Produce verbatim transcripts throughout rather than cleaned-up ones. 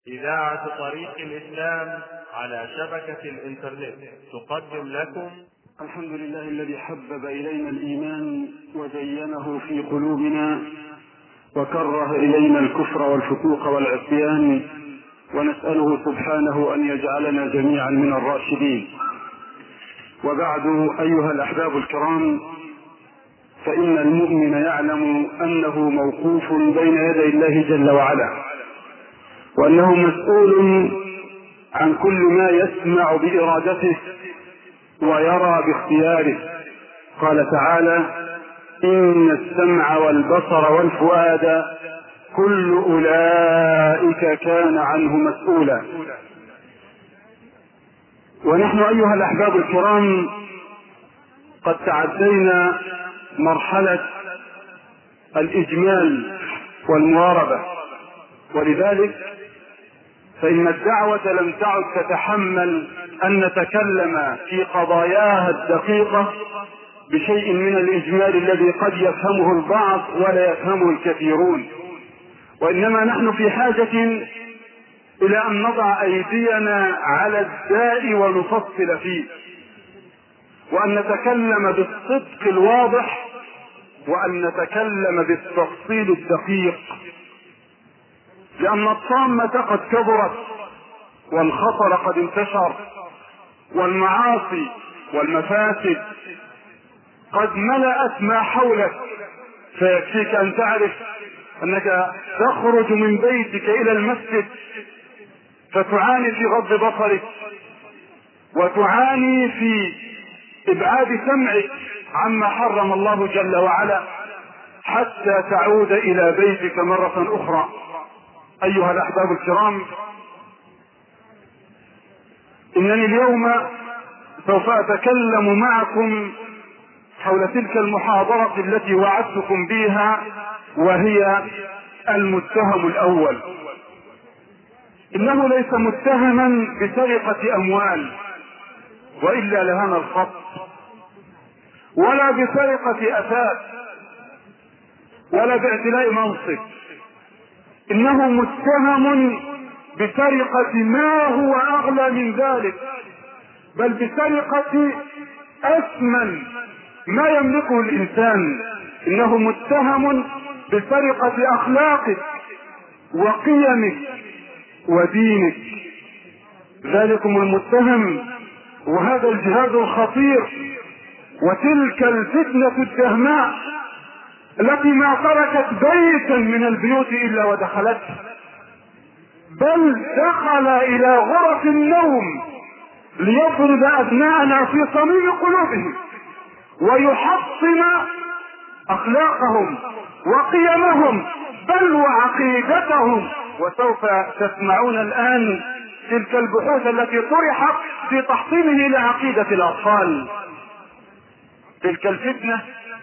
إذاعة طريق الإسلام على شبكة الإنترنت تقدم لكم. الحمد لله الذي حبب إلينا الإيمان وزينه في قلوبنا وكره إلينا الكفر والفسوق والعصيان، ونسأله سبحانه أن يجعلنا جميعا من الراشدين. وبعد، أيها الأحباب الكرام، فإن المؤمن يعلم أنه موقوف بين يدي الله جل وعلا، وأنه مسؤول عن كل ما يسمع بإرادته ويرى باختياره. قال تعالى: إن السمع والبصر والفؤاد كل أولئك كان عنه مسؤولا. ونحن أيها الأحباب الكرام قد تعدينا مرحلة الإجمال والمواربة، ولذلك فإن الدعوة لم تعد تتحمل أن نتكلم في قضاياها الدقيقة بشيء من الإجمال الذي قد يفهمه البعض ولا يفهمه الكثيرون، وإنما نحن في حاجة إلى أن نضع أيدينا على الداء ونفصل فيه، وأن نتكلم بالصدق الواضح، وأن نتكلم بالتفصيل الدقيق، لأن الطامة قد كبرت والخطر قد انتشر والمعاصي والمفاسد قد ملأت ما حولك. فيكفيك أن تعرف أنك تخرج من بيتك إلى المسجد فتعاني في غض بصرك، وتعاني في إبعاد سمعك عما حرم الله جل وعلا، حتى تعود إلى بيتك مرة أخرى. أيها الأحباب الكرام، إنني اليوم سوف أتكلم معكم حول تلك المحاضرة التي وعدتكم بها، وهي المتهم الأول. إنه ليس متهما بسرقة أموال وإلا لهنا الخط، ولا بسرقة أثاث، ولا باعتلاء منصب. إنه متهم بسرقة ما هو أغلى من ذلك، بل بسرقة أثمن ما يملكه الإنسان. إنه متهم بسرقة أخلاقك وقيمك ودينك. ذلكم المتهم، وهذا الجهاد الخطير، وتلك الفتنة الدهماء التي ما تركت بيتا من البيوت إلا ودخلته، بل دخل إلى غرف النوم ليطرد أبناءنا في صميم قلوبهم ويحطم أخلاقهم وقيمهم بل وعقيدتهم. وسوف تسمعون الآن تلك البحوث التي طرحت في تحطيمه لعقيدة الأطفال. تلك الفتنة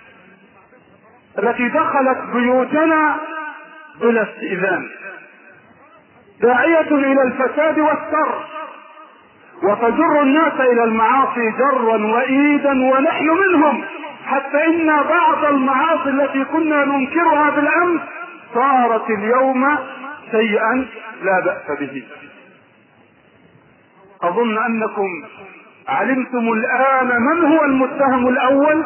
التي دخلت بيوتنا بلا استئذان، داعية إلى الفساد والشر، وتجر الناس إلى المعاصي جرا وإيدا، ونحن منهم. حتى إن بعض المعاصي التي كنا ننكرها بالأمس صارت اليوم شيئا لا بأس به. أظن أنكم علمتم الآن من هو المتهم الأول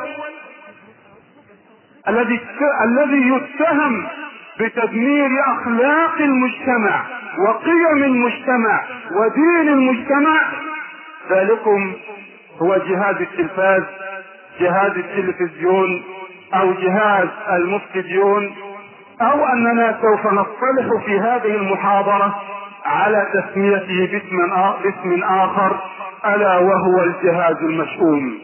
الذي الذي يتهم بتدمير أخلاق المجتمع وقيم المجتمع ودين المجتمع. ذلكم هو جهاز التلفاز، جهاز التلفزيون، أو جهاز المفتديون، أو أننا سوف نصطلح في هذه المحاضرة على تسميته باسم آخر، ألا وهو الجهاز المشؤوم.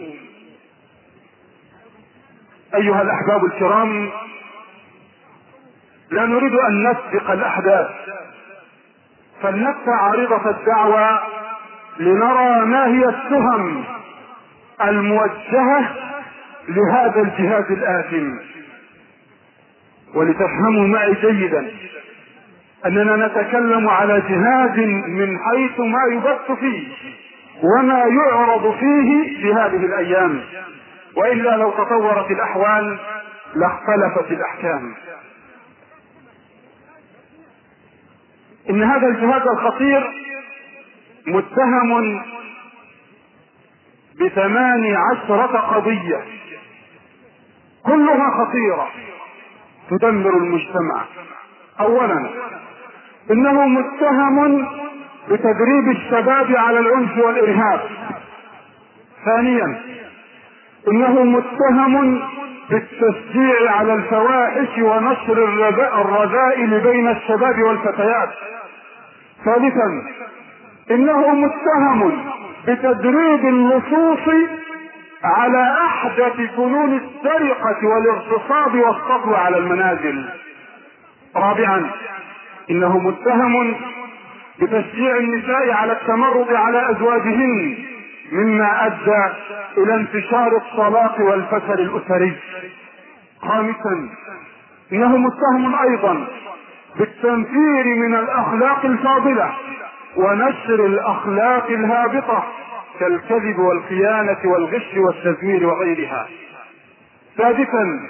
أيها الأحباب الكرام، لا نريد أن نسبق الأحداث، فلنفتح عارضة الدعوة لنرى ما هي التهم الموجهة لهذا الجهاز الآثم. ولتفهموا معي جيدا أننا نتكلم على جهاز من حيث ما يبث فيه وما يعرض فيه في هذه الأيام، وإلا لو تطورت الأحوال لاختلفت الأحكام. ان هذا الجهاز الخطير متهم بثماني عشرة قضية كلها خطيرة تدمر المجتمع. اولا انه متهم بتدريب الشباب على العنف والارهاب. ثانيا انه متهم بالتشجيع على الفواحش ونشر الرذائل بين الشباب والفتيات. ثالثا انه متهم بتدريب اللصوص على احدث فنون السرقة والاغتصاب والسطو على المنازل. رابعا انه متهم بتشجيع النساء على التمرد على ازواجهن مما ادى الى انتشار الطلاق والفشل الاسري. خامسا انه متهم ايضا بالتنفير من الاخلاق الفاضلة ونشر الاخلاق الهابطة كالكذب والخيانة والغش والتزوير وغيرها. سادسا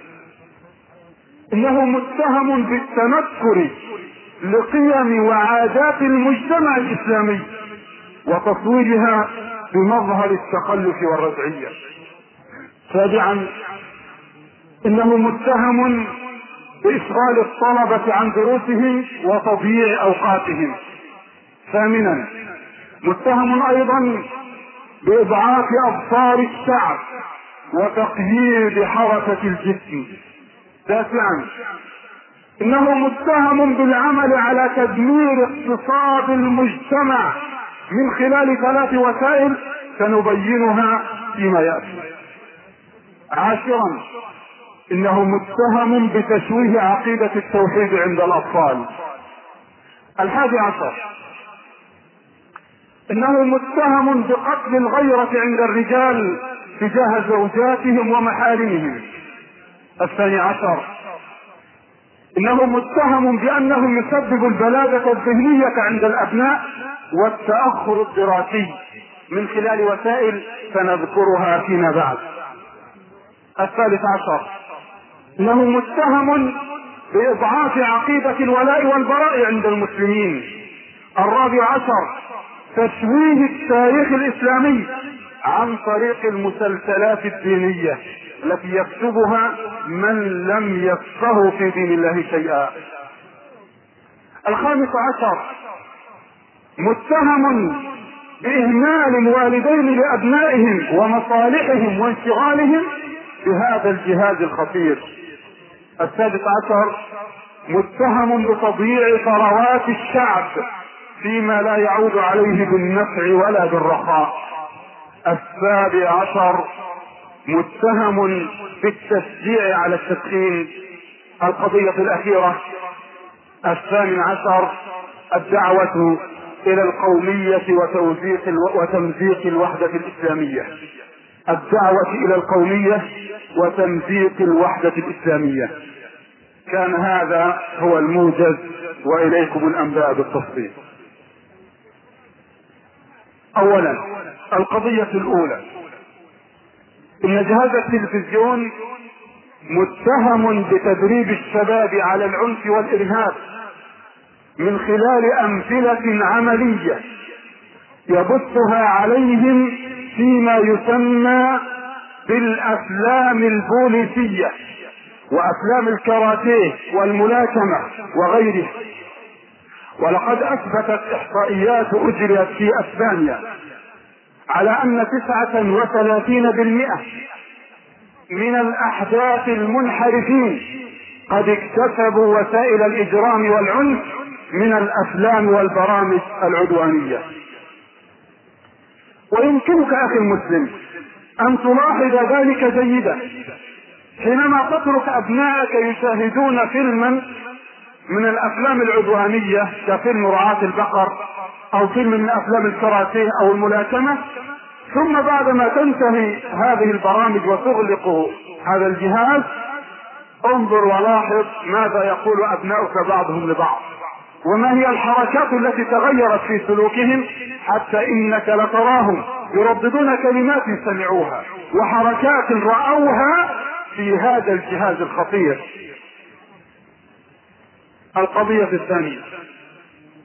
انه متهم بالتنكر لقيم وعادات المجتمع الاسلامي وتصويرها بمظهر التخلف والرجعية. سابعا انه متهم باشغال الطلبة عن دروسهم وتضييع اوقاتهم. ثامنا متهم ايضا باضعاف ابصار الشعب وتقييد حركة الجسم. تاسعا انه متهم بالعمل على تدمير اقتصاد المجتمع من خلال ثلاث وسائل سنبينها فيما يأتي. عاشرا انه متهم بتشويه عقيدة التوحيد عند الاطفال. الحادي عشر انه متهم بقتل الغيرة عند الرجال تجاه زوجاتهم ومحارمهم. الثاني عشر انه متهم بانه يسبب البلادة الذهنية عند الابناء والتأخر الدراسي من خلال وسائل سنذكرها فيما بعد. الثالث عشر انه متهم باضعاف عقيدة الولاء والبراء عند المسلمين. الرابع عشر تشويه التاريخ الاسلامي عن طريق المسلسلات الدينية التي يكتبها من لم يفقه في دين الله شيئا. الخامس عشر متهم بإهمال الوالدين لأبنائهم ومصالحهم وانشغالهم بهذا الجهاز الخطير. السادس عشر متهم بتضييع ثروات الشعب فيما لا يعود عليه بالنفع ولا بالرخاء. السابع عشر متهم بالتشجيع على التدخين. القضية الأخيرة الثامن عشر الدعوة إلى القومية وتوزيق وتمزيق الوحدة الإسلامية. الدعوة إلى القومية وتمزيق الوحدة الإسلامية. كان هذا هو الموجز وإليكم الأنباء بالتفصيل. أولا القضية الأولى إن جهاز التلفزيون متهم بتدريب الشباب على العنف والإرهاب من خلال أمثلة عملية يبثها عليهم فيما يسمى بالأفلام البوليسية وأفلام الكاراتيه والملاكمة وغيرها. ولقد أثبتت إحصائيات أجريت في أسبانيا على أن تسعة وثلاثين بالمئة من الأحداث المنحرفين قد اكتسبوا وسائل الإجرام والعنف من الأفلام والبرامج العدوانية. ويمكنك أخي المسلم أن تلاحظ ذلك جيدا حينما تترك أبنائك يشاهدون فيلما من الأفلام العدوانية كفيلم رعاة البقر أو فيلم من أفلام الكاراتيه أو الملاكمة، ثم بعدما تنتهي هذه البرامج وتغلق هذا الجهاز انظر ولاحظ ماذا يقول أبنائك بعضهم لبعض وما هي الحركات التي تغيرت في سلوكهم، حتى إنك لتراهم يرددون كلمات سمعوها وحركات رأوها في هذا الجهاز الخطير. القضية الثانية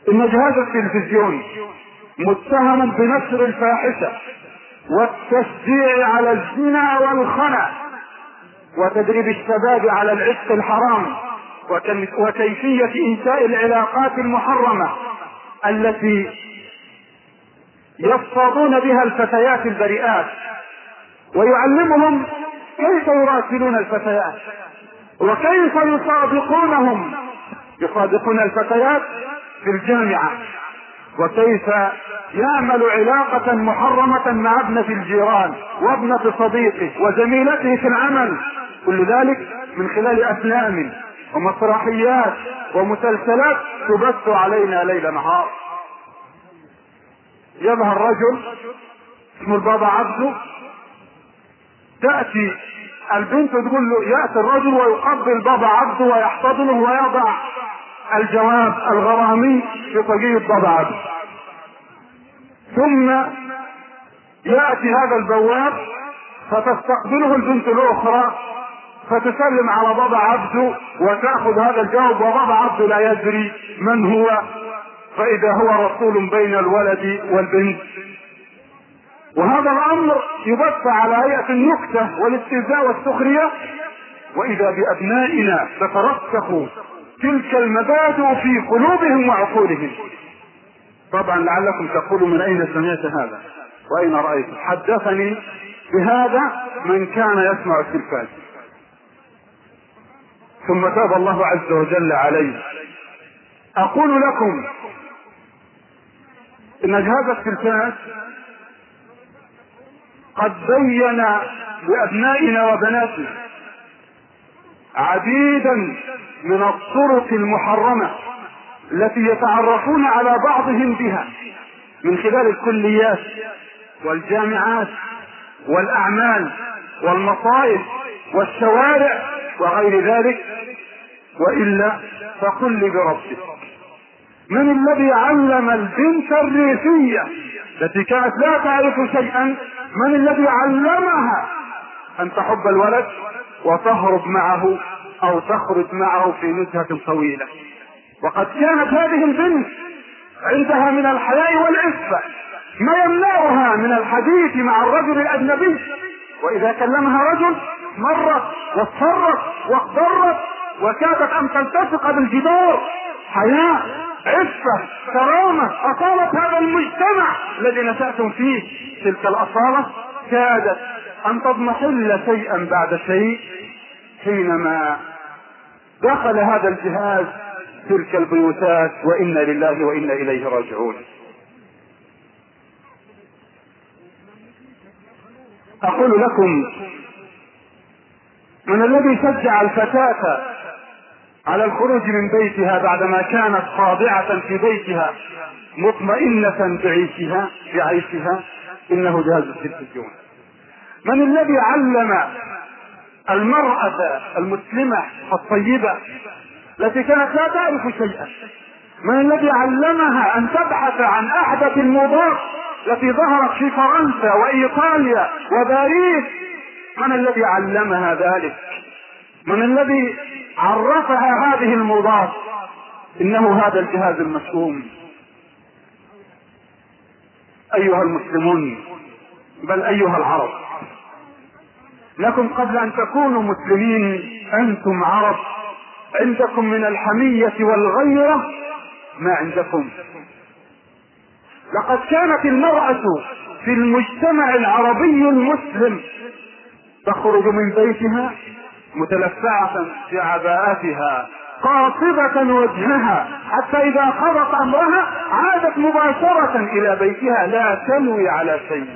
ان جهاز التلفزيون متهم بنشر الفاحشة والتشجيع على الزنا والخنا وتدريب الشباب على العشق الحرام وكيفية انشاء العلاقات المحرمة التي يصطادون بها الفتيات البريئات، ويعلمهم كيف يراسلون الفتيات وكيف يصادقونهم يصادقون الفتيات في الجامعة، وكيف يعمل علاقة محرمة مع ابنة الجيران وابنة صديقه وزميلته في العمل، كل ذلك من خلال افلام ومسرحيات ومسلسلات تبث علينا ليل نهار. يظهر رجل اسمه البابا عبده، تأتي البنت تقول له، يأتي الرجل ويقبل بابا عبده ويحتضنه ويضع الجواب الغرامي في طاقية بابا عبده، ثم يأتي هذا البواب فتستقبله البنت الأخرى فتسلم على بابا عبده وتأخذ هذا الجواب، وبابا عبده لا يدري من هو، فإذا هو رسول بين الولد والبنت. وهذا الأمر يبث على هيئة النكتة والاستهزاء والسخرية، وإذا بأبنائنا تترسخ تلك المبادئ في قلوبهم وعقولهم. طبعا لعلكم تقولوا من أين سمعت هذا وأين رأيت؟ حدثني بهذا من كان يسمع التلفاز، ثم تاب الله عز وجل عليه. أقول لكم إن جهاز التلفاز قد بين لأبنائنا وبناتنا عديدا من الطرق المحرمة التي يتعرفون على بعضهم بها من خلال الكليات والجامعات والأعمال والمصائب والشوارع وغير ذلك. وإلا فقل لي بربك، من الذي علم البنت الريفية التي كانت لا تعرف شيئا، من الذي علمها أن تحب الولد وتهرب معه أو تخرج معه في نزهة طويلة؟ وقد كانت هذه البنت عندها من الحياء والعفة ما يمنعها من الحديث مع الرجل الأجنبي، وإذا كلمها رجل مرت واصفرت واخضرت وكادت أن تلتصق بالجدار. حياء، عفة، كرامة، أصالة هذا المجتمع الذي نشأتم فيه. تلك الأصالة كادت أن تضمحل شيئا بعد شيء حينما دخل هذا الجهاز تلك البيوتات، وإنا لله وإنا إليه راجعون. أقول لكم، من الذي شجع الفتاة على الخروج من بيتها بعدما كانت خاضعة في بيتها مطمئنة بعيشها بعيشها؟ إنه جهاز التلفزيون. من الذي علم المرأة المسلمة الطيبة التي كانت لا تعرف شيئا، من الذي علمها أن تبحث عن أحدث الموضات التي ظهرت في فرنسا وإيطاليا وباريس؟ من الذي علمها ذلك؟ من الذي عرفها هذه الموضات؟ إنه هذا الجهاز المشؤوم. أيها المسلمون، بل أيها العرب، لكم قبل أن تكونوا مسلمين أنتم عرب، عندكم من الحمية والغيرة ما عندكم. لقد كانت المرأة في المجتمع العربي المسلم تخرج من بيتها متلفعة في عباءتها قاصبة وجهها، حتى إذا قضت أمرها عادت مباشرة إلى بيتها لا تنوي على شيء.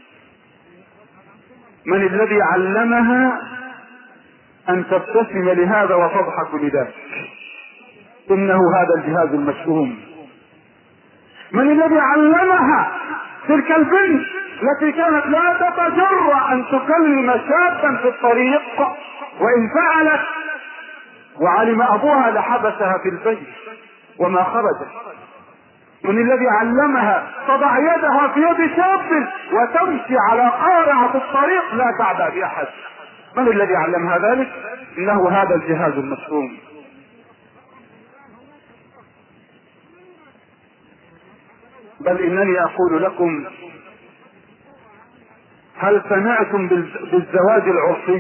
من الذي علمها أن تبتسم لهذا وتضحك لذاك؟ إنه هذا الجهاز المشؤوم. من الذي علمها تلك البنت التي كانت لا تتجرأ أن تكلم شابا في الطريق، وإن فعلت وعلم أبوها لحبسها في البيت وما خرجت؟ من الذي علمها تضع يدها في يد شاب وتمشي على قارعة الطريق لا تعبأ بأحد؟ من الذي علمها ذلك؟ إنه هذا الجهاز المشؤوم. بل إنني أقول لكم: هل سمعتم بالزواج العرفي؟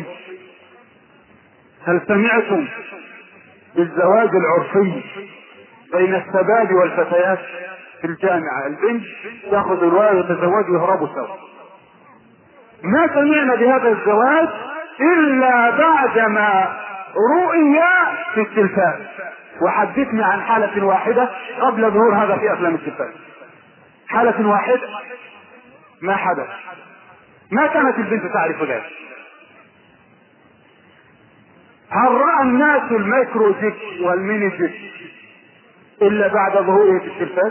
هل سمعتم بالزواج العرفي بين الشباب والفتيات في الجامعة؟ البنت تأخذ الولد وتتزوج ويهربوا سوا. ما سمعنا بهذا الزواج إلا بعدما رؤي في التلفاز. وحدثني عن حالة واحدة قبل ظهور هذا في أفلام التلفاز. حالة واحدة ما حدث، ما كانت البنت تعرف ذلك. هل رأى الناس الميكرو جيك والميني جيك إلا بعد ظهوره في التلفاز؟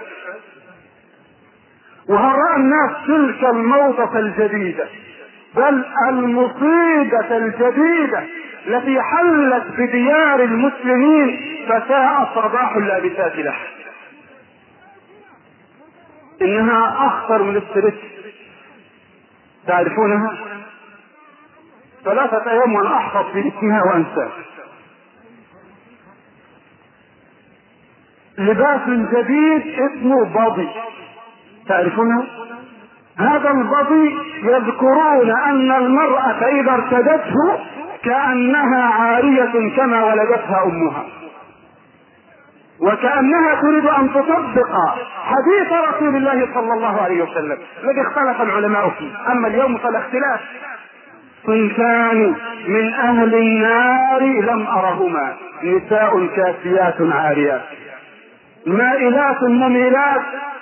وهل رأى الناس تلك الموضة الجديدة بل المصيبة الجديدة التي حلت بديار المسلمين فساء صباح اللابسات لها؟ إنها أخطر من السرس. تعرفونها؟ ثلاثة أيام وأنا أحفظ في اسمها وأنساه. لباس جديد اسمه بادي. تعرفونها؟ هذا البادي يذكرون أن المرأة إذا ارتدته كأنها عارية كما ولدتها أمها، وكأنها تريد أن تطبق حديث رسول الله صلى الله عليه وسلم الذي اختلف العلماء فيه. أما اليوم فالاختلاف. صنفان من أهل النار لم أرهما: نساء كاسيات عاريات مائلات مميلات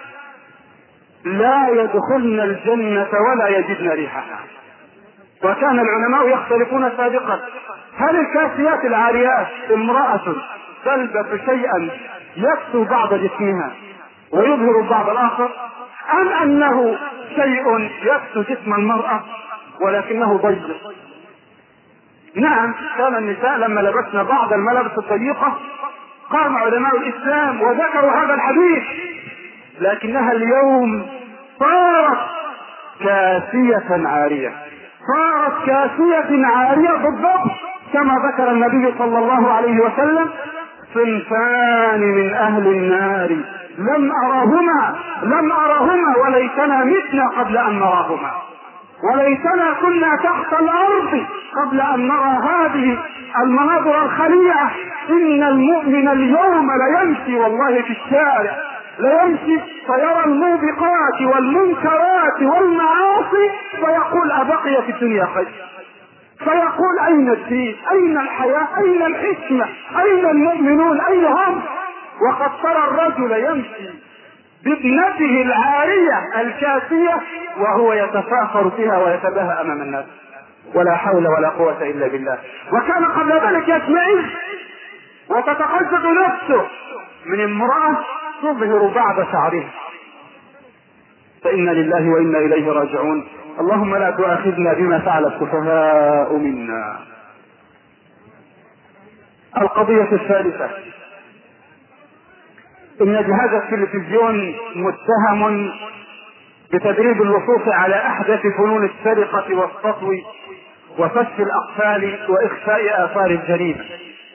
لا يدخلن الجنة ولا يجدن ريحها. وكان العلماء يختلفون سابقا: هل الكاسيات العاريات امرأة تلبس شيئا يكسو بعض جسمها ويظهر البعض الآخر، أم أنه شيء يكسو جسم المرأة ولكنه ضيق؟ نعم، كان النساء لما لبسنا بعض الملابس الضيقة قام علماء الإسلام وذكروا هذا الحديث، لكنها اليوم صارت كاسية عارية. صارت كاسية عارية بالضبط كما ذكر النبي صلى الله عليه وسلم: صنفان من أهل النار لم أرهما لم أرهما وليتنا متنا قبل أن نراهما، وليتنا كنا تحت الأرض قبل أن نرى هذه المناظر الخليعة. إن المؤمن اليوم ليمشي والله في الشارع، ليمشي فيرى الموبقات والمنكرات والمعاصي فيقول: أبقي في الدنيا خير؟ فيقول: أين الدين؟ أين الحياة؟ أين الحكمة؟ أين المؤمنون؟ أين هم؟ وقد ترى الرجل يمشي بابنته العارية الكاسية وهو يتفاخر بها ويتباهى أمام الناس. ولا حول ولا قوة إلا بالله. وكان قبل ذلك يسمعه وتتقزز نفسه من امرأة تظهر بعض شعرها. فإنا لله وإنا إليه راجعون. اللهم لا تؤاخذنا بما فعل السفهاء منا. القضية الثالثة: إن جهاز التلفزيون متهم بتدريب اللصوص على أحدث فنون السرقة والسطو وفش الأقفال وإخفاء آثار الجريمة.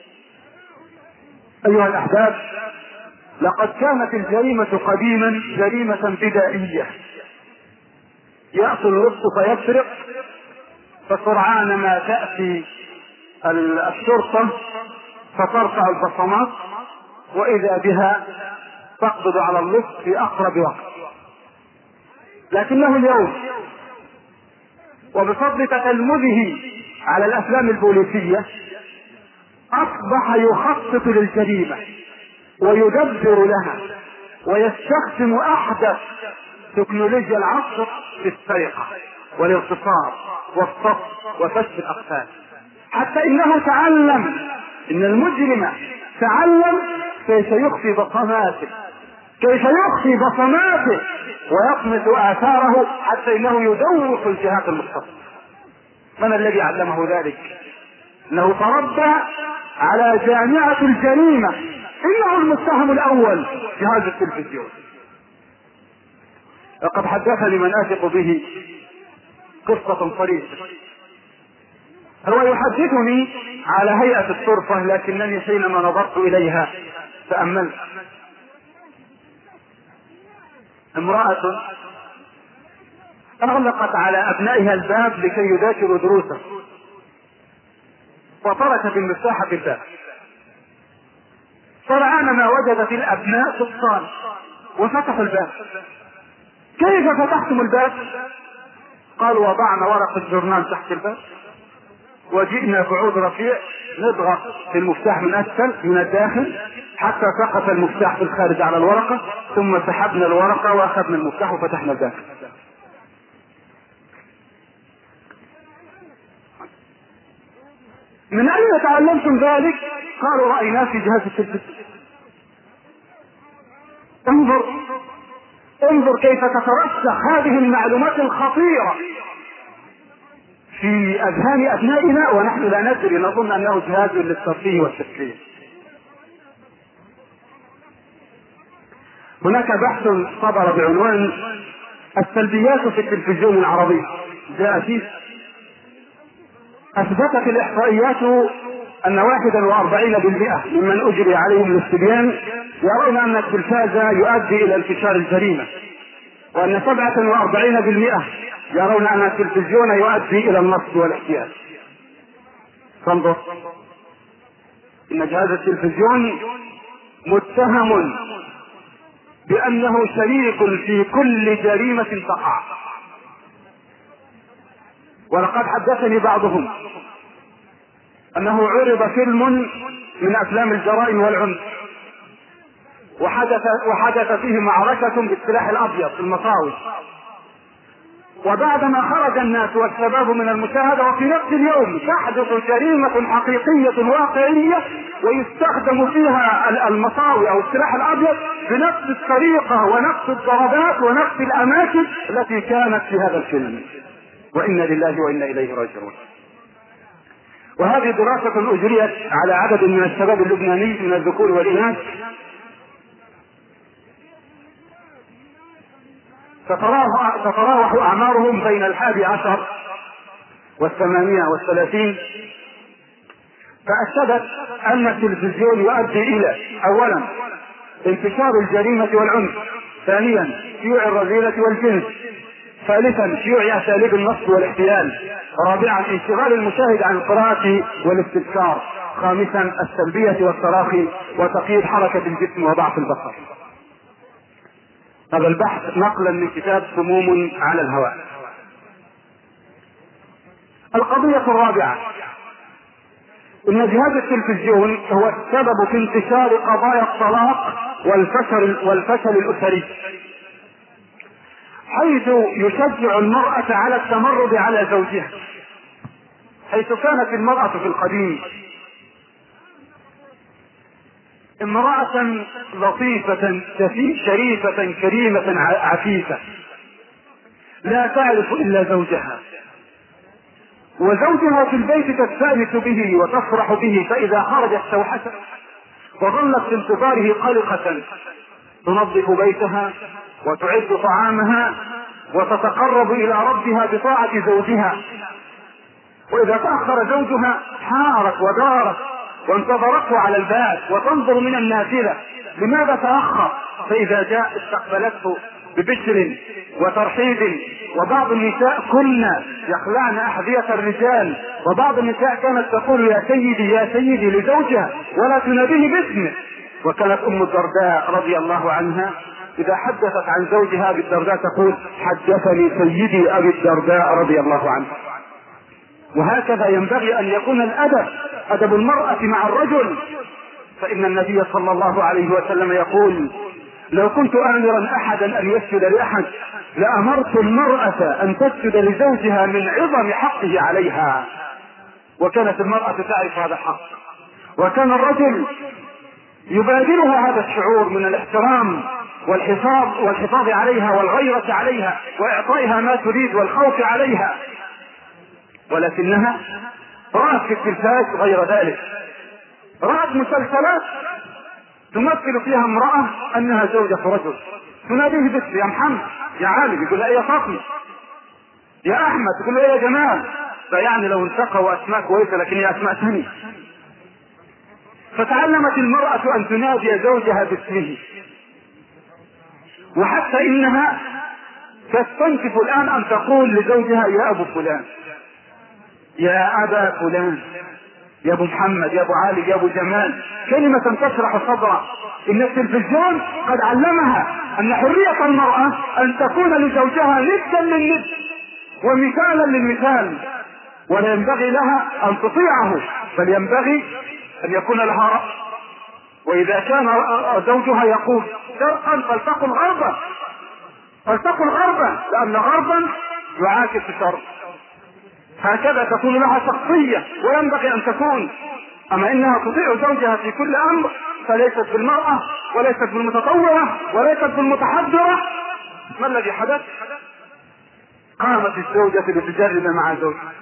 أيها الأحباب، لقد كانت الجريمة قديما جريمة بدائية. يأتي اللص فيسرق، فسرعان ما تأتي الشرطة فترفع البصمات وإذا بها تقبض على اللص في أقرب وقت. لكنه اليوم وبفضل تتلمذه على الأفلام البوليسية أصبح يخطط للجريمة ويدبر لها ويستخدم أحدث تكنولوجيا العصر في السرقة والاغتصاب والصف وفش الأقفال. حتى إنه تعلم، إن المجرم تعلم كيف يخفي بصماته كيف يخفي بصماته ويطمس آثاره، حتى إنه يدوخ الجهات المختصة. من الذي علمه ذلك؟ إنه تربى على جامعة الجريمة. إنه المتهم الأول جهاز التلفزيون. لقد حدثني من أثق به قصة صريحة. هو يحدثني على هيئة الطرفة، لكنني حينما نظرت إليها تأملت. امرأة اغلقت على ابنائها الباب لكي يذاكروا دروسهم، وتركت المفتاح في الباب، سرعان ما وجدت الابناء في الصالة وفتحوا الباب. كيف فتحتم الباب؟ قالوا وضعنا ورق الجورنال تحت الباب وجئنا بعود رفيع نضغط في المفتاح من اسفل من الداخل حتى سقط المفتاح في الخارج على الورقة، ثم سحبنا الورقة واخذنا المفتاح وفتحنا الباب. من اين تعلمتم ذلك؟ قالوا رأيناه في جهاز التلفزيون. انظر انظر كيف تترسخ هذه المعلومات الخطيرة في اذهان ابنائنا ونحن لا ندري، نظن انه جهاز للترفيه والتسلية. هناك بحث صدر بعنوان السلبيات في التلفزيون العربي، جاء فيه اثبتت الاحصائيات ان واحدا واربعين بالمئة ممن اجري عليهم الاستبيان يرون ان التلفاز يؤدي الى انتشار الجريمة، وان سبعة واربعين بالمئة يرون ان التلفزيون يؤدي الى النصب والاحتيال. فانظر ان جهاز التلفزيون متهم بانه شريك في كل جريمة تقع. ولقد حدثني بعضهم انه عرض فيلم من افلام الجرائم والعنف وحدث وحدث فيه معركة بالسلاح الابيض في المصاوي، وبعدما خرج الناس والشباب من المشاهدة وفي نفس اليوم تحدث جريمة حقيقية واقعية ويستخدم فيها المصاوي او السلاح الابيض بنفس الطريقة ونفس الضربات ونفس الاماكن التي كانت في هذا الفيلم. وإنا لله وإنا إليه راجعون. وهذه دراسة أجريت على عدد من الشباب اللبناني من الذكور والإناث، تتراوح أعمارهم بين الحادي عشر والثمانية والثلاثين، فأشهدت أن التلفزيون يؤدي إلى أولا انتشار الجريمة والعنف، ثانيا شيوع الرذيلة والجنس، ثالثا شيوع اساليب النصب والاحتيال، رابعا انشغال المشاهد عن القراءة والاستذكار، خامسا السلبية والتراخي وتقييد حركة الجسم وضعف البصر. هذا البحث نقلا من كتاب سموم على الهواء. القضية الرابعة ان جهاز التلفزيون هو السبب في انتشار قضايا الطلاق والفشل والفشل الاسري، حيث يشجع المرأة على التمرد على زوجها، حيث كانت المرأة في القديم امرأة لطيفة شريفة كريمة عفيفة لا تعرف الا زوجها، وزوجها في البيت تستأنس به وتفرح به، فاذا خرج استوحشت وظلت في انتظاره قلقة، تنظف بيتها وتعد طعامها وتتقرب الى ربها بطاعة زوجها، واذا تأخر زوجها حارت ودارت وانتظرته على الباب وتنظر من النافذة لماذا تأخر، فاذا جاء استقبلته ببشر وترحيب. وبعض النساء كنا يخلعن احذية الرجال، وبعض النساء كانت تقول يا سيدي يا سيدي لزوجها ولا تناديه باسمه. وكانت ام الدرداء رضي الله عنها اذا حدثت عن زوجها ابي الدرداء تقول حدثني سيدي ابي الدرداء رضي الله عنه. وهكذا ينبغي ان يكون الادب، ادب المرأة مع الرجل، فان النبي صلى الله عليه وسلم يقول لو كنت امرا احدا ان يسجد لاحد لامرت المرأة ان تسجد لزوجها من عظم حقه عليها. وكانت المرأة تعرف هذا الحق، وكان الرجل يبادلها هذا الشعور من الاحترام والحفاظ والحفاظ عليها والغيرة عليها واعطائها ما تريد والخوف عليها، ولكنها رأت في التلفاز غير ذلك، رأت مسلسلات تمثل فيها امرأة انها زوجة رجل، تناديه باسم يا محمد يا عالم، يقول لها يا فاطمة يا احمد، تقول له يا جمال، فيعني لو التقوا اسماء كويسة لكن هي اسماء ثانية. فتعلمت المرأة ان تنادي زوجها باسمه، وحتى انها تستنكف الان ان تقول لزوجها يا ابو فلان، يا ابا فلان، يا ابو محمد، يا ابو علي، يا ابو جمال، كلمة تشرح صدره. ان التلفزيون قد علمها ان حرية المرأة ان تكون لزوجها ندا للند ومثالا للمثال، ولا ينبغي لها ان تطيعه، بل ينبغي ان يكون لها رأي. واذا كان زوجها يقول شرقا فلتقل غربا، فلتقل غربا، لان غربا يعاكس شرق. هكذا تكون لها شخصية وينبغي ان تكون. اما انها تطيع زوجها في كل امر فليست بالمرأة وليست بالمتطوعة وليست بالمتحضرة. ما الذي حدث؟ قامت الزوجة لتجرب مع زوجها.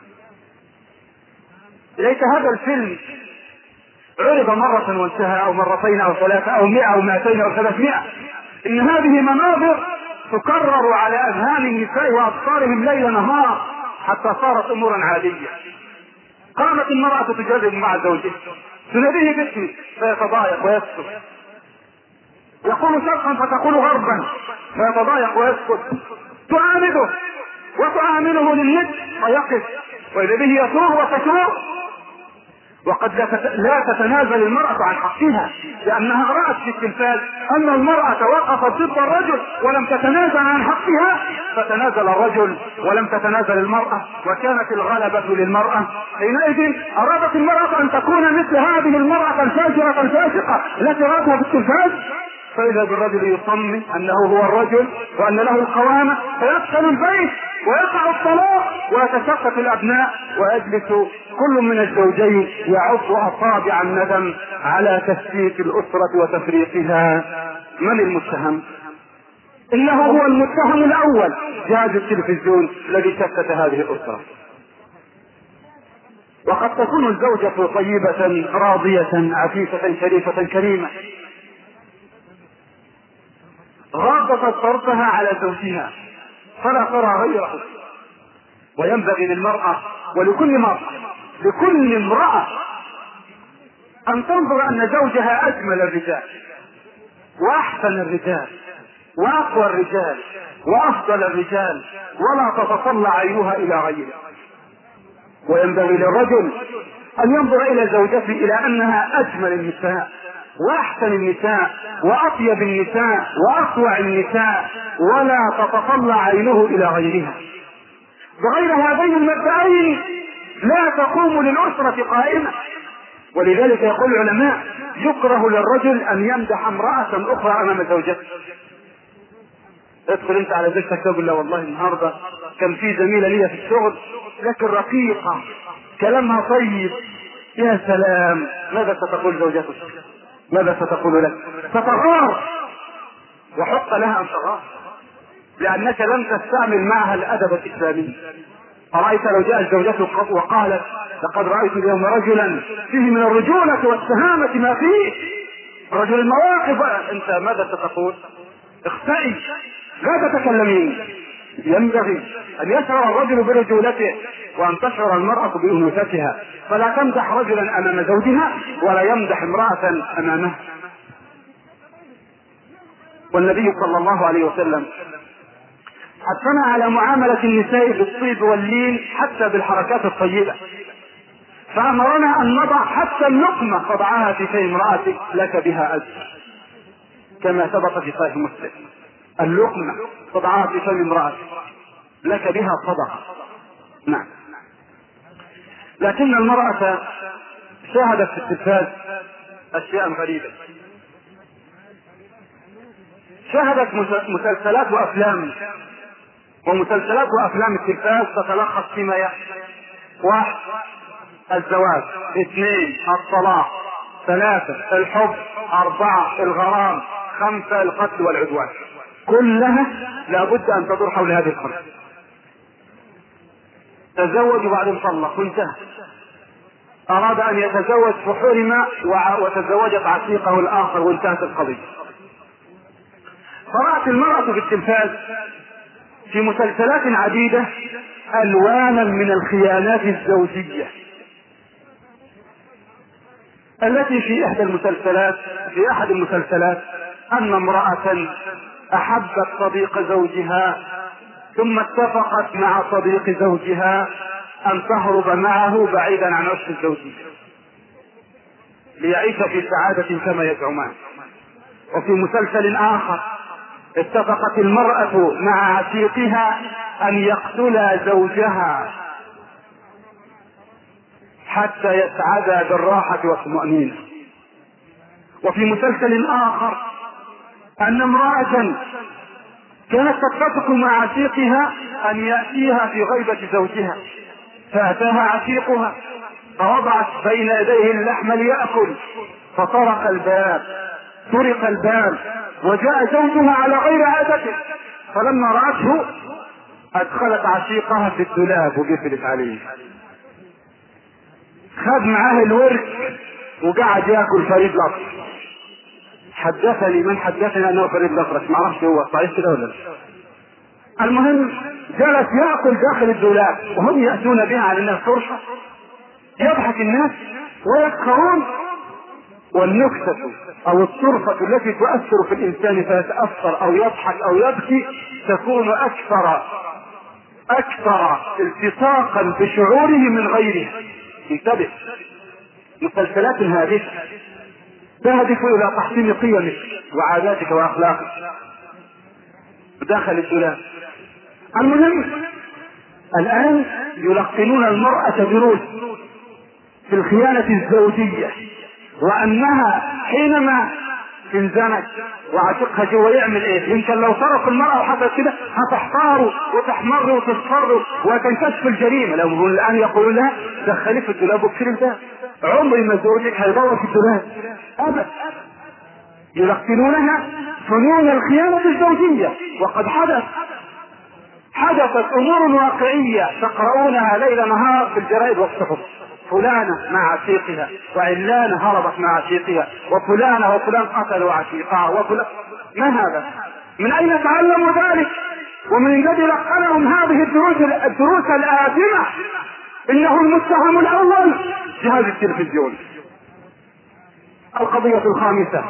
ليس هذا الفيلم عرض مرة وانتهى او مرتين او ثلاثة او مئة او مئتين او ثلاثمائة. ان هذه مناظر تكرر على اذهان النساء وابصارهم ليل نهار حتى صارت امورا عادية. قامت المرأة تجرب مع زوجها، تناديه باسمه فيتضايق ويسكت، يقول شرقا فتقول غربا فيتضايق ويسكت، تعامله وتعامله للند فيقف، واذا به يثور وتثور. وقد لا تتنازل المرأة عن حقها، لانها رأت في التلفاز ان المرأة وقفت ضد الرجل ولم تتنازل عن حقها، فتنازل الرجل ولم تتنازل المرأة، وكانت الغلبة للمرأة. حينئذ ارادت المرأة ان تكون مثل هذه المرأة الفاجرة الفاسقة التي رأتها في التلفاز، فاذا بالرجل يصمم انه هو الرجل وان له القوامة، فيدخل البيت ويقع الطلاق ويتشقق الابناء، ويجلس كل من الزوجين يعض اصابع الندم على تفكيك الاسرة وتفريقها. من المتهم؟ انه هو المتهم الاول، جهاز التلفزيون الذي شتت هذه الاسرة. وقد تكون الزوجة طيبة راضية عفيفة شريفة كريمة، غاضت طرفها على زوجها فلا ترى غيره. وينبغي للمرأة ولكل مرأة لكل امرأة ان تنظر ان زوجها اجمل الرجال واحسن الرجال واقوى الرجال وافضل الرجال، ولا تتطلع عينها الى غيره. وينبغي للرجل ان ينظر الى زوجته الى انها اجمل النساء واحسن النساء واطيب النساء واطوع النساء، ولا تتطلع عينه الى غيرها. بغير هذين المبدأين لا تقوم للأسرة قائمة. ولذلك يقول العلماء يكره للرجل ان يمدح امرأة اخرى امام زوجته. ادخل انت على زوجتك تقول له والله النهارده كان في زميلة لي في الشغل لكن رقيقة كلامها طيب. يا سلام، ماذا ستقول زوجتك؟ ماذا ستقول لك؟ ستغار، وحق لها ان تغار، لانك لم تستعمل معها الادب الاسلامي. أرأيت لو جاءت زوجته وقالت لقد رأيت اليوم رجلا فيه من الرجولة والسهامة ما فيه، رجل المواقف، انت ماذا ستقول؟ اختئي، لا تتكلمين. ينبغي ان يشعر الرجل برجولته وان تشعر المرأة بأنوثتها، فلا تمدح رجلا امام زوجها ولا يمدح امرأة امامها. والنبي صلى الله عليه وسلم حثنا على معاملة النساء بالطيب واللين حتى بالحركات الطيبة، فأمرنا أن نضع حتى اللقمة وضعها في في امرأتك لك بها أجر، كما ثبت في صحيح مسلم. اللقمة وضعها في في امرأتك لك بها صدقة. نعم. لكن المرأة شاهدت في التلفاز أشياء غريبة، شاهدت مسلسلات وأفلام، ومسلسلات وأفلام التلفاز تتلخص فيما يحصل: واحد الزواج، اثنين الطلاق، ثلاثة الحب، أربعة الغرام، خمسة القتل والعدوان. كلها لابد أن تدور حول هذه الخمسة. تزوج وبعدين طلق وانتهى. أراد أن يتزوج فحرم وتزوجت عشيقه الآخر وانتهت القضية. فرأت المرأة في التلفاز في مسلسلات عديدة ألوانا من الخيانات الزوجية، التي في إحدى المسلسلات في أحد المسلسلات أن امرأة احبت صديق زوجها ثم اتفقت مع صديق زوجها ان تهرب معه بعيدا عن عشق الزوجية ليعيش في سعادة كما يزعمان. وفي مسلسل اخر اتفقت المرأة مع عشيقها ان يقتل زوجها حتى يسعد بالراحة والطمأنينة. وفي مسلسل اخر ان امرأة كانت تتفق مع عشيقها ان يأتيها في غيبة زوجها، فأتاها عشيقها فوضعت بين يديه اللحم ليأكل، فطرق الباب طرق الباب وجاء زوجها على غير عادته، فلما رأته ادخلت عشيقها في الدولاب وقفلت عليه، خد معاه الورك وقعد ياكل فريد الأطرش. حدثني من حدثني انه فريد الأطرش، ما اعرفش هو صحيح كده ولا لا. المهم جلس ياكل داخل الدولاب وهم ياتون بها على انها فرشه، يضحك الناس ويسخرون. والنكته او الطرفه التي تؤثر في الانسان فيتاثر او يضحك او يبكي تكون اكثر اكثر التصاقا بشعوره من غيره. انتبه، مسلسلات هادفه تهدف الى تحسين قيمك وعاداتك واخلاقك داخل الدولاب. المهم الان يلقنون المرأة دروس في الخيانة الزوجية، وانها حينما انزنت وعشقها جوا يعمل ايه؟ يمكن لو ترك المرأة وحصل كده هتحتار وتحمر وتصفر وتنكشف الجريمة. لو هم الان يقولون لها دخلي في الدولاب وكسري الباب، عمري ما زوجك هيدور في الدولاب ابدا. يلقنونها فنون الخيانة الزوجية، وقد حدث حدثت امور واقعية تقرؤونها ليل نهار في الجرائد والصحف. فلانة مع عشيقها، وعلانة هربت مع عشيقها، وفلانة وفلان قتلوا عشيقها، وفلان. ما هذا؟ من اين تعلموا ذلك؟ ومن الذي لقنهم هذه الدروس الدروس الآثمة؟ انه المتهم الاول جهاز التلفزيون. القضية الخامسة،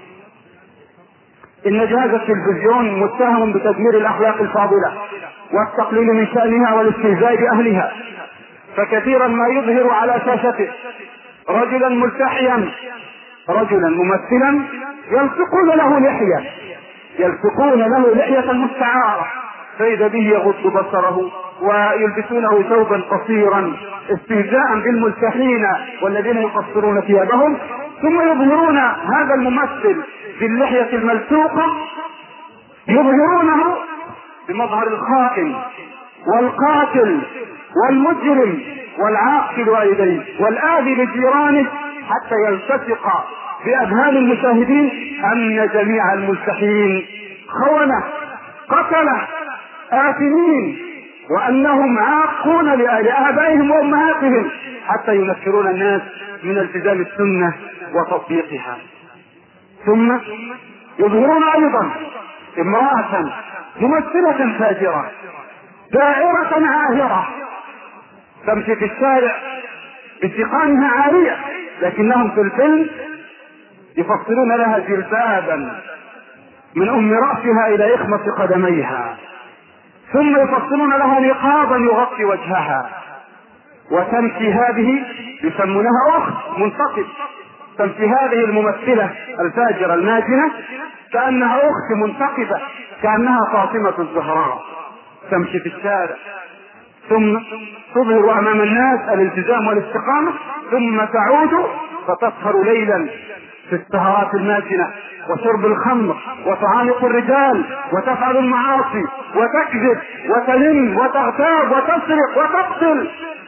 ان جهاز التلفزيون متهم بتدمير الاخلاق الفاضلة والتقليل من شأنها والاستهزاء باهلها، فكثيرا ما يظهر على شاشته رجلا ملتحيا، رجلا ممثلا يلصقون له لحية يلصقون له لحية مستعارة، فإذا به يغض بصره ويلبسونه ثوبا قصيرا استهزاء بالملتحين والذين يقصرون ثيابهم، ثم يظهرون هذا الممثل باللحية الملصوقة، يظهرونه بمظهر الخائن والقاتل والمجرم والعاق لوالديه والآذي لجيرانه، حتى يلتصق بأذهان المشاهدين أن جميع الملتحين خونة قتلة آثمين، وأنهم عاقون لآبائهم وأمهاتهم، حتى ينفرون الناس من التزام السنة وتطبيقها. ثم يظهرون أيضا امرأة ممثلة فاجرة دائرة عاهرة تمشي في الشارع باتقانها عارية، لكنهم في الفيلم يفصلون لها جلبابا من ام رأسها الى اخمص قدميها، ثم يفصلون لها نقابا يغطي وجهها، وتمشي هذه يسمونها اخت منتقب، تمشي هذه الممثلة الفاجرة الماجنة كأنها اخت منتقبة، كأنها فاطمة الزهراء، تمشي في الشارع ثم تظهر امام الناس الالتزام والاستقامة، ثم تعود فتسهر ليلا في السهرات الماجنة وشرب الخمر وتعانق الرجال وتفعل المعاصي وتكذب وتلم وتغتاب وتسرق وتقتل،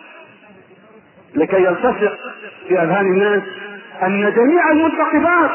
لكي يلتصق في اذهان الناس ان جميع المنتقبات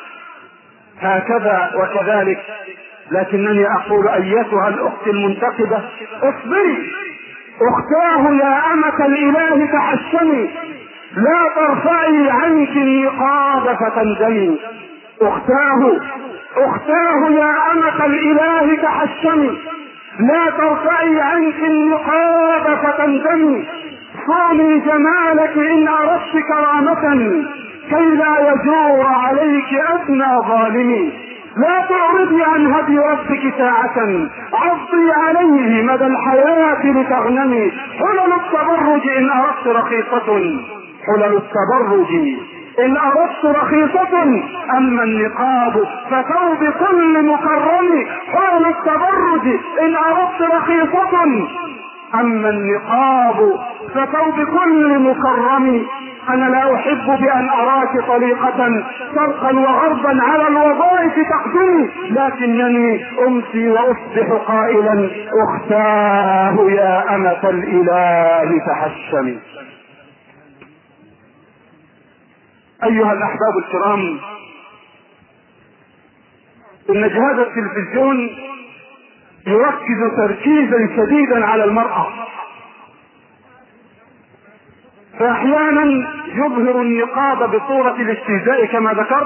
هكذا وكذلك. لكنني اقول ايتها الاخت المنتقبة اصبري، اختاه يا امة الاله تحشمي، لا ترفعي عنك النقاب فتندمي، اختاه اختاه يا امة الاله تحشمي، لا ترفعي عنك النقاب فتندمي، صوني جمالك ان اردت كرامة كي لا يجور عليك ادنى ظالمي، لا تعرضي عن هدي ربك ساعة عضي عليه مدى الحياة لتغنمي. حلل التبرج إن أردت رخيصة، حلل التبرج إن أردت رخيصة، أما النقاب فثوب كل مكرم. حلل التبرج إن أردت رخيصة، أما النقاب فثوب كل مكرم. أنا لا أحب بأن أراك طليقة شرقا وغربا على الوظائف تخدمي، لكنني أمسي وأصبح قائلا أختاه يا أمة الإله تحشمي. أيها الأحباب الكرام، إن جهاز التلفزيون يركز تركيزا شديدا على المرأة، فأحيانا يظهر النقاب بصورة الاستهزاء كما ذكرت،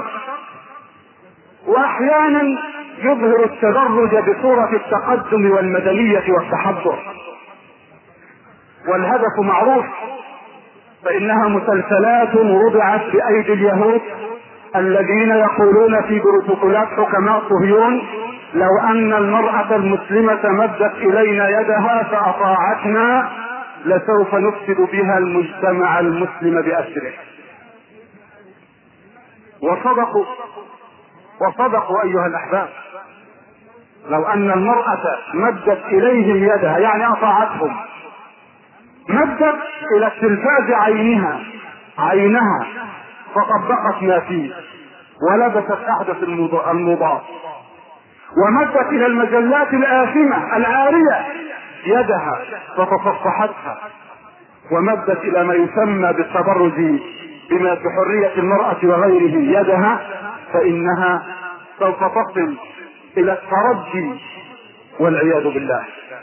وأحيانا يظهر التدرج بصورة التقدم والمدنية والتحضر. والهدف معروف، فإنها مسلسلات وضعت بأيدي اليهود الذين يقولون في بروتوكولات حكماء صهيون: لو أن المرأة المسلمة مدت إلينا يدها فأطاعتنا لسوف نفسد بها المجتمع المسلم بأسره. وصدقوا وصدقوا أيها الأحباب. لو أن المرأة مدت إليهم يدها يعني أطاعتهم، مدت إلى التلفاز عينها عينها فطبقت ما فيه ولبست أحدث الموضات، ومدت إلى المجلات الآثمة العارية يدها فتصفحتها، ومدت إلى ما يسمى بالتبرج بما بحرية المرأة وغيره يدها، فإنها سوف تصل إلى الترجي والعياذ بالله.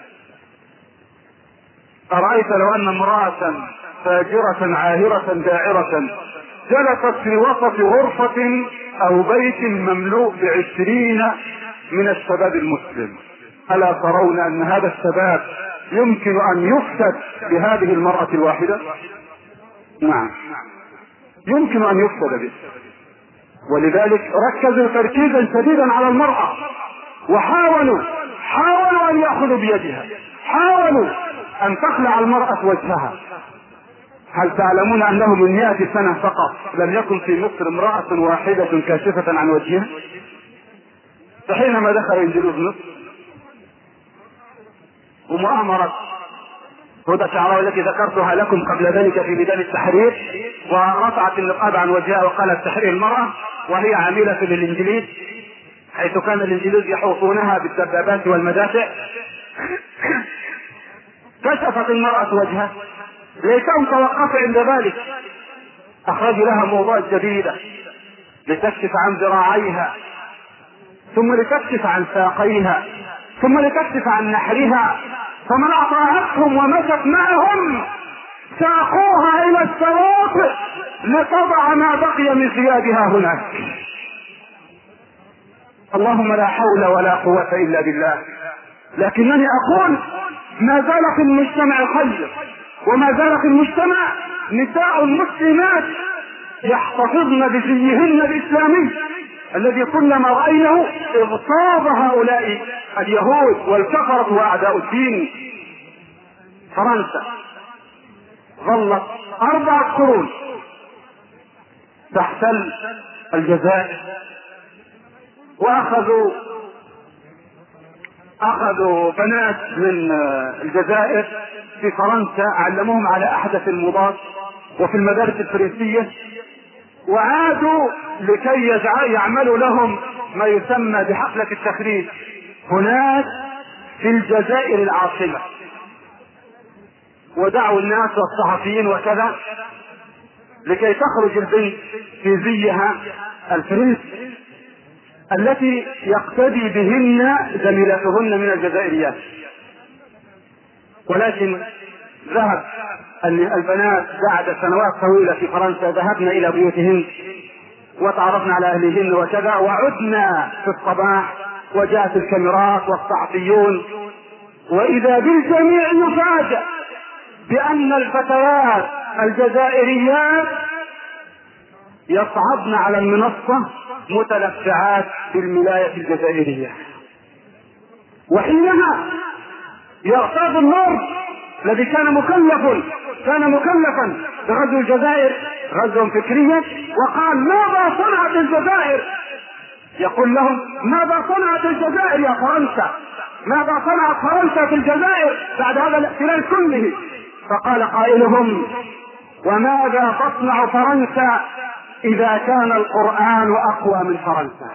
أرأيت لو أن امرأة فاجرة عاهرة داعرة جلست في وسط غرفة أو بيت مملوء بعشرين من الشباب المسلم، ألا ترون أن هذا الشباب يمكن أن يفسد بهذه المرأة الواحدة؟ نعم، يمكن أن يفسد به. ولذلك ركزوا تركيزا شديدا على المرأة، وحاولوا حاولوا أن يأخذوا بيدها، حاولوا أن تخلع المرأة وجهها. هل تعلمون أنه من مئة سنة فقط لم يكن في مصر امرأة واحدة كاشفة عن وجهها؟ فحينما دخل انجلوز مصر ومؤامرة هدى شعراوي التي ذكرتها لكم قبل ذلك في ميدان التحرير، ورفعت النقاب عن وجهها وقالت تحرير المرأة، وهي عاملة للإنجليز، حيث كان الإنجليز يحوطونها بالدبابات والمدافع. كشفت المرأة وجهها، ليتهم توقفوا عند ذلك، أخرجوا لها موضات جديدة لتكشف عن ذراعيها، ثم لتكشف عن ساقيها، ثم لتكشف عن نحرها. فمن أطاعتهم ومشت معهم ساقوها إلى الشواطئ لتضع ما بقي من ثيابها هناك. اللهم لا حول ولا قوة إلا بالله. لكنني أقول ما زال في المجتمع خير، وما زال في المجتمع نساء مسلمات يحتفظن بزيهن الإسلامي الذي كلما رأينه اغتاظ هؤلاء اليهود والكفرة وأعداء الدين. فرنسا ظلت أربعة قرون تحتل الجزائر، وأخذوا أخذوا بنات من الجزائر في فرنسا، علموهم على أحدث الموضات وفي المدارس الفرنسية، وعادوا لكي يعملوا لهم ما يسمى بحفلة التخريج هناك في الجزائر العاصمة، ودعوا الناس والصحفيين وكذا لكي تخرج البنت في زيها الفرنسي التي يقتدي بهن زميلاتهن من الجزائريات. ولكن ذهب البنات بعد سنوات طويلة في فرنسا، ذهبنا إلى بيوتهن وتعرفنا على أهلهن وكذا، وعدنا في الصباح وجاءت الكاميرات والصحفيون، وإذا بالجميع يفاجأ بأن الفتيات الجزائريات يصعدن على المنصة متلفعات في الملاية الجزائرية. وحينها يغتاظ النار الذي كان مكلف كان مكلفا بغزو الجزائر غزوا فكريا، وقال ماذا صنعت الجزائر؟ يقول لهم ماذا صنعت الجزائر يا فرنسا؟ ماذا صنعت فرنسا في الجزائر بعد هذا الاحتلال كله؟ فقال قائلهم وماذا تصنع فرنسا إذا كان القرآن أقوى من فرنسا؟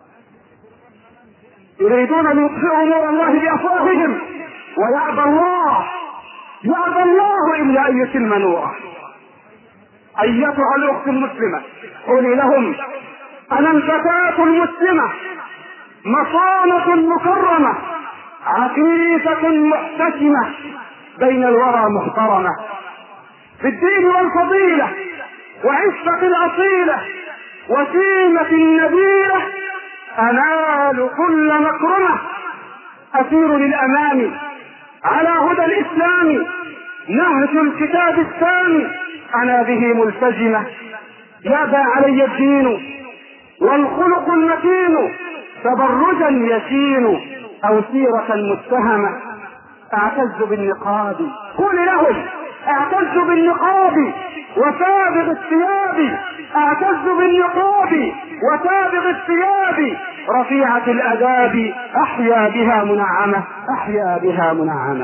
يريدون أن يطفئوا نور الله بأفواههم ويأبى الله يأبى الله إلا أن يتم نوره. أيتها الأخت المسلمة قولي لهم أنا الفتاة المسلمة مصانة مكرمة عفيفة محتشمة بين الورى محترمة بالدين والفضيلة وعفة الأصيلة وسيمة النبيلة أنال كل مكرمة أسير للأمام على هدى الإسلام نهج الكتاب السامي أنا به ملتزمة يابى علي الدين والخلق المتين تبرجا يسين أو سيرة متهمة أعتز بالنقاب قل لهم أعتز بالنقاب وسابغ الثياب أعتز بالنقاب وسابغ الثياب رفيعة الأداب أحيا بها منعمة أحيا بها منعمة.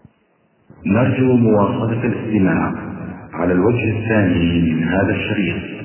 نرجو مواصلة الاستماع على الوجه الثاني من هذا الشريط.